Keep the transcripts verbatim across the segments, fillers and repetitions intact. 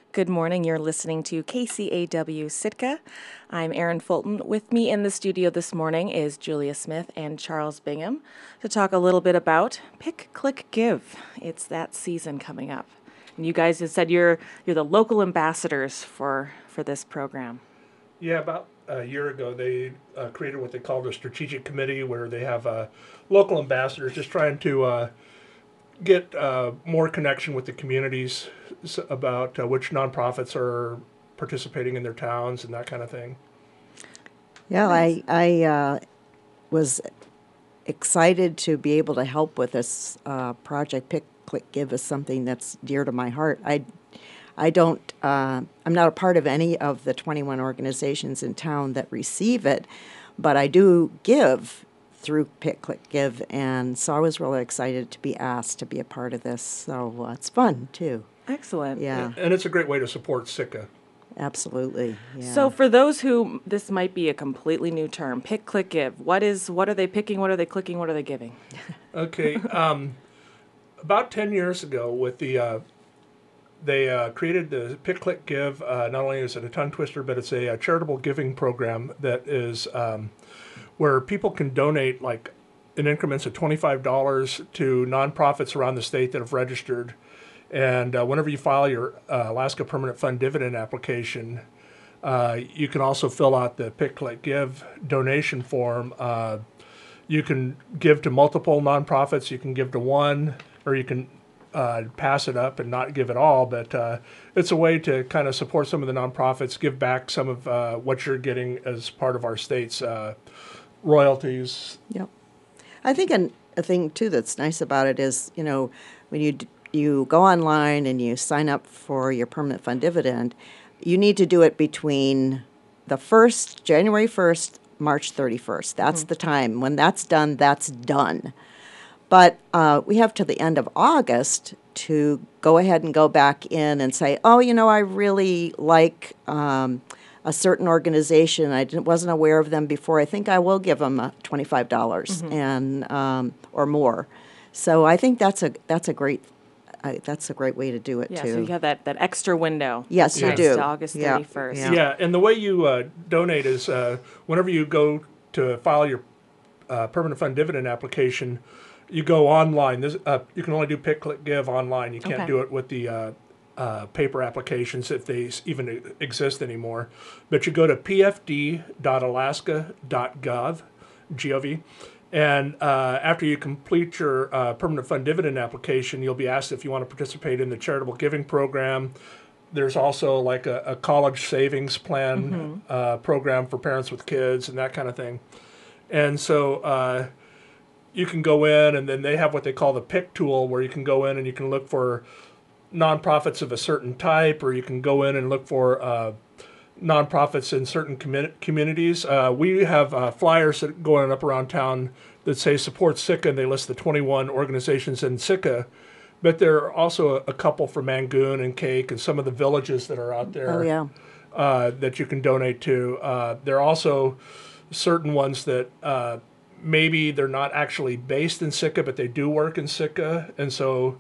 Good morning. You're listening to K C A W Sitka. I'm Erin Fulton. With me in the studio this morning is Julia Smith and Charles Bingham to talk a little bit about Pick, Click, Give. It's that season coming up. And you guys have said you're you're the local ambassadors for, for this program. Yeah, about a year ago, they uh, created what they called a strategic committee where they have uh, local ambassadors just trying to uh, get uh, more connection with the communities s- about uh, which nonprofits are participating in their towns and that kind of thing. Yeah, I, I uh, was excited to be able to help with this uh, project. Pick, Click, Give is something that's dear to my heart. I, I don't, uh, I'm not a part of any of the twenty-one organizations in town that receive it, but I do give through Pick, Click, Give, and so I was really excited to be asked to be a part of this. So uh, it's fun too. Excellent. Yeah, And it's a great way to support Sitka. absolutely. Yeah. So for those who this might be a completely new term, Pick, Click, Give. What is what are they picking? What are they clicking? What are they giving? Okay, um, about ten years ago, with the uh, they uh, created the Pick, Click, Give. Uh, not only is it a tongue twister, but it's a, a charitable giving program that is um, where people can donate like in increments of twenty-five dollars to nonprofits around the state that have registered. And uh, whenever you file your uh, Alaska Permanent Fund dividend application, uh, you can also fill out the Pick, Click, Give donation form. Uh, you can give to multiple nonprofits. You can give to one, or you can uh, pass it up and not give at all. But uh, it's a way to kind of support some of the nonprofits, give back some of uh, what you're getting as part of our state's uh, royalties. Yep. I think an, a thing too that's nice about it is, you know, when you d- you go online and you sign up for your permanent fund dividend, you need to do it between the first January first, March thirty-first. That's the time. When that's done, that's done. But uh, we have to the end of August to go ahead and go back in and say, oh, you know, I really like um, a certain organization. I didn't, wasn't aware of them before. I think I will give them uh, twenty-five dollars and um, or more. So I think that's a that's a great uh, that's a great way to do it Yeah, too. so you have that, that extra window. Yes, you Yeah. do. To August Yeah, thirty-first. yeah. Yeah, and the way you uh, donate is uh, whenever you go to file your uh, permanent fund dividend application, you go online. This, uh, you can only do Pick, Click, Give online. You can't Okay. do it with the uh, uh, paper applications if they s- even e- exist anymore. But you go to p f d dot alaska dot gov, G O V, and uh, after you complete your uh, permanent fund dividend application, you'll be asked if you want to participate in the charitable giving program. There's also like a, a college savings plan uh, program for parents with kids and that kind of thing. And so uh, you can go in, and then they have what they call the pick tool, where you can go in and you can look for nonprofits of a certain type, or you can go in and look for uh, nonprofits in certain commu- communities. Uh, we have uh, flyers that going up around town that say support Sitka, and they list the twenty-one organizations in Sitka. But there are also a, a couple from Mangoon and Cake and some of the villages that are out there Oh yeah. uh, that you can donate to. Uh, there are also certain ones that uh, maybe they're not actually based in Sitka, but they do work in Sitka, and so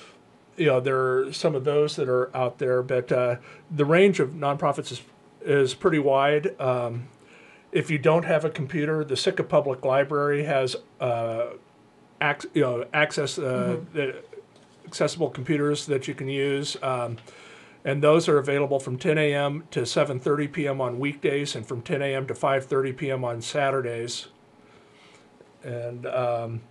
you know there are some of those that are out there. But uh, the range of nonprofits is is pretty wide. Um, if you don't have a computer, the Sitka Public Library has uh, ac- you know access uh, the accessible computers that you can use. Um, and those are available from ten a.m. to seven thirty p.m. on weekdays and from ten a.m. to five thirty p.m. on Saturdays. And um,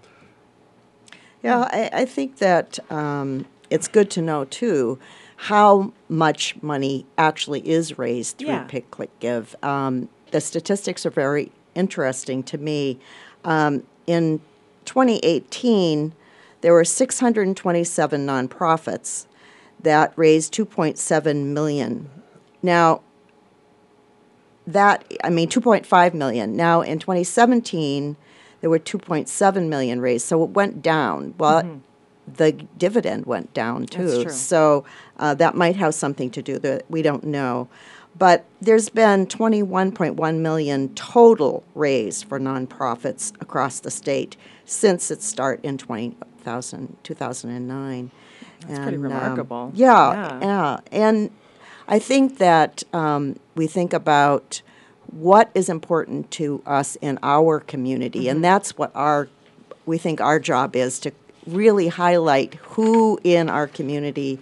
Yeah, I, I think that um, it's good to know too how much money actually is raised through Yeah. Pick, Click, Give. Um, the statistics are very interesting to me. Um, in twenty eighteen, there were six hundred twenty-seven nonprofits that raised two point seven million. Now, that I mean two point five million. Now in twenty seventeen there were two point seven million raised, so it went down. Well, the dividend went down too. That's true. So uh, that might have something to do with it. We don't know. But there's been twenty-one point one million total raised for nonprofits across the state since its start in two thousand, two thousand nine. That's pretty remarkable. yeah, Yeah. yeah. And I think that um, we think about what is important to us in our community, and that's what our we think our job is, to really highlight who in our community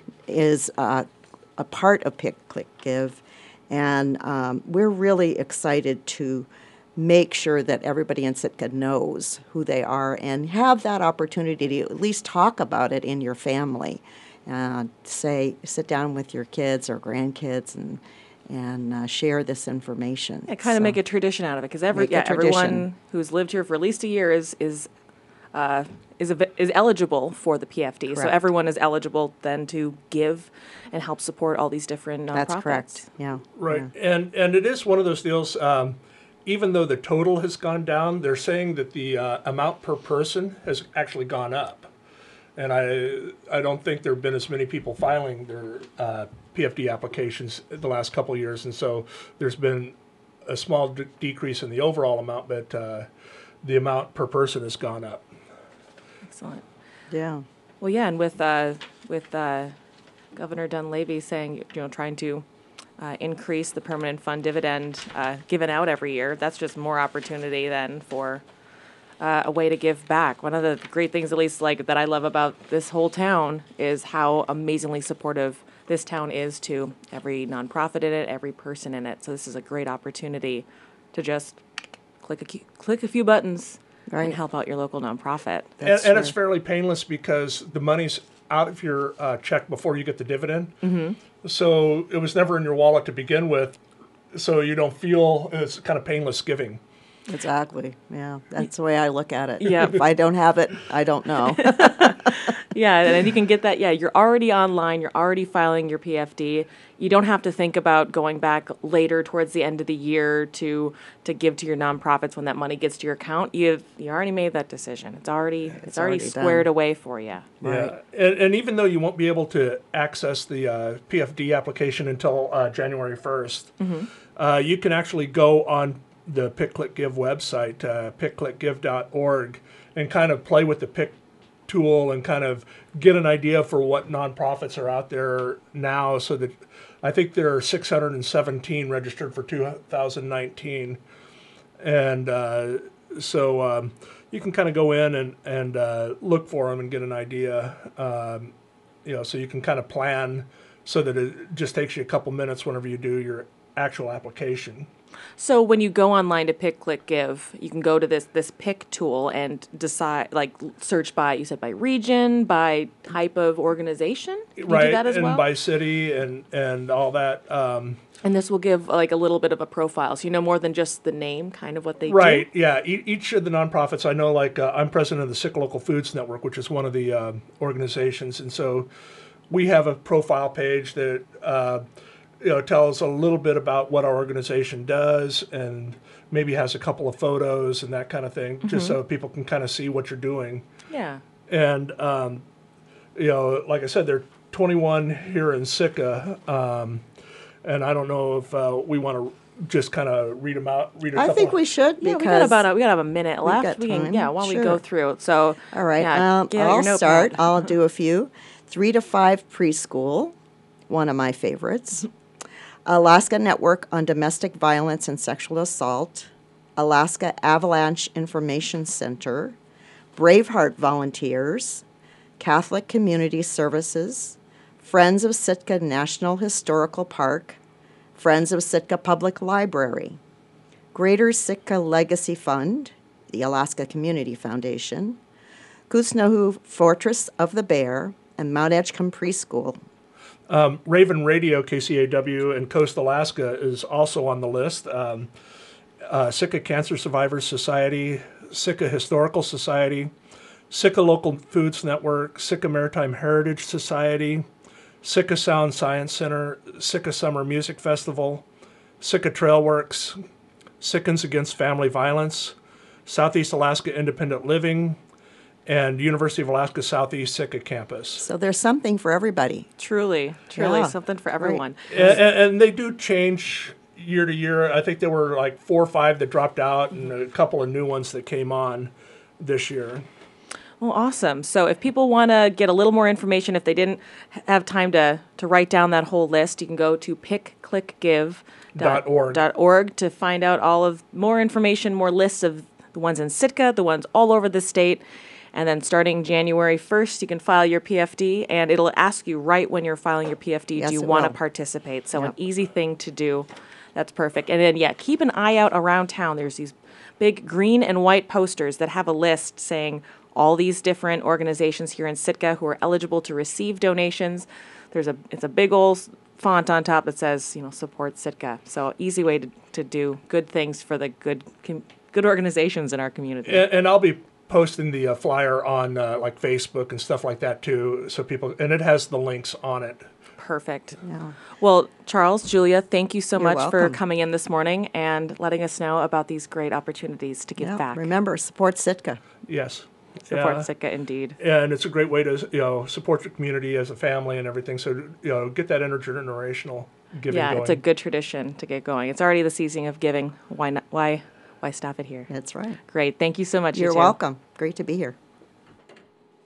is uh, a part of Pick, Click, Give, and um, we're really excited to make sure that everybody in Sitka knows who they are and have that opportunity to at least talk about it in your family. Uh, say, sit down with your kids or grandkids and and uh, share this information. Yeah, kind of So, make a tradition out of it, because every Make a yeah tradition. everyone who's lived here for at least a year is is uh, is a, is eligible for the P F D. So Correct. everyone is eligible then to give and help support all these different nonprofits. That's correct. Yeah. Right, Yeah. and and it is one of those deals. Um, even though the total has gone down, they're saying that the uh, amount per person has actually gone up, and I I don't think there have been as many people filing their uh, P F D applications the last couple of years, and so there's been a small d- decrease in the overall amount, but uh, the amount per person has gone up. Excellent. Yeah. Well, yeah, and with uh, with uh, Governor Dunleavy saying, you know, trying to uh, increase the permanent fund dividend uh, given out every year, that's just more opportunity then for uh, a way to give back. One of the great things, at least like that I love about this whole town, is how amazingly supportive this town is to every nonprofit in it, every person in it. So this is a great opportunity to just click a, cu- click a few buttons Right. and help out your local nonprofit. And, That's and it's true. fairly painless because the money's out of your uh, check before you get the dividend. Mm-hmm. So it was never in your wallet to begin with. So you don't feel it's kind of painless giving. Exactly. Yeah. That's the way I look at it. Yeah. If I don't have it, I don't know. Yeah, and then you can get that. Yeah, you're already online. You're already filing your P F D. You don't have to think about going back later towards the end of the year to to give to your nonprofits when that money gets to your account. You've you already made that decision. It's already it's, already, already squared done. away for you. Yeah, and, and even though you won't be able to access the uh, P F D application until uh, January first, uh, you can actually go on the Pick Click Give website, uh, pick click give dot org, and kind of play with the Pick tool and kind of get an idea for what nonprofits are out there now. So that I think there are six hundred seventeen registered for two thousand nineteen, and uh, so um, you can kind of go in and and uh, look for them and get an idea. Um, you know, so you can kind of plan so that it just takes you a couple minutes whenever you do your actual application. So when you go online to Pick, Click, Give, you can go to this this pick tool and decide, like, search by, you said by region, by type of organization. You Right, do that as and well? by city and and all that. Um, And this will give like a little bit of a profile, so you know more than just the name, kind of what they Right. do. Yeah. E- each of the nonprofits, I know, like uh, I'm president of the Sitka Local Foods Network, which is one of the uh, organizations, and so we have a profile page that uh, you know tells a little bit about what our organization does, and maybe has a couple of photos and that kind of thing, just so people can kind of see what you're doing. Yeah. And um, you know, like I said, there are twenty-one here in Sitka, um, and I don't know if uh, we want to just kind of read them out. Read a I couple think of- we should Yeah, because we got about a, we got about a minute left. got We can time. yeah, while we Sure. go through it. So All right, yeah, um, get out your I'll notepad. start. I'll do a few. Three to five preschool, one of my favorites. Alaska Network on Domestic Violence and Sexual Assault. Alaska Avalanche Information Center. Braveheart Volunteers. Catholic Community Services. Friends of Sitka National Historical Park. Friends of Sitka Public Library. Greater Sitka Legacy Fund, the Alaska Community Foundation, Kutznohu Fortress of the Bear, and Mount Edgecombe Preschool. Raven Radio, K C A W, and Coast Alaska is also on the list. Um, uh, Sitka Cancer Survivors Society, Sitka Historical Society, Sitka Local Foods Network, Sitka Maritime Heritage Society, Sitka Sound Science Center, Sitka Summer Music Festival, Sitka Trailworks, Sitkans Against Family Violence, Southeast Alaska Independent Living, and University of Alaska Southeast Sitka Campus. So there's something for everybody. Truly, truly Yeah, something for right. everyone. And, and, and they do change year to year. I think there were like four or five that dropped out and a couple of new ones that came on this year. Well, awesome. So if people want to get a little more information, if they didn't h- have time to, to write down that whole list, you can go to pick click give Dot org. dot org to find out all of more information, more lists of the ones in Sitka, the ones all over the state. And then starting January first, you can file your P F D, and it'll ask you right when you're filing your P F D, Yes, do you it want to will. participate? So Yep. an easy thing to do. That's perfect. And then, yeah, keep an eye out around town. There's these big green and white posters that have a list saying all these different organizations here in Sitka who are eligible to receive donations. There's a it's a big old font on top that says, you know, support Sitka. So easy way to, to do good things for the good com- good organizations in our community. And, and I'll be posting the uh, flyer on uh, like Facebook and stuff like that too, so people, and it has the links on it. Perfect. Yeah. Well, Charles, Julia, thank you so You're much for welcome. coming in this morning and letting us know about these great opportunities to give Yeah. back. Remember, support Sitka. Yes. Support Yeah. Sitka, indeed. And it's a great way to, you know, support the community as a family and everything. So, you know, get that intergenerational giving Yeah, going. it's a good tradition to get going. It's already the season of giving. Why not? Why? Why stop it here? That's right. Great. Thank you so much. you You're two. welcome. Great to be here.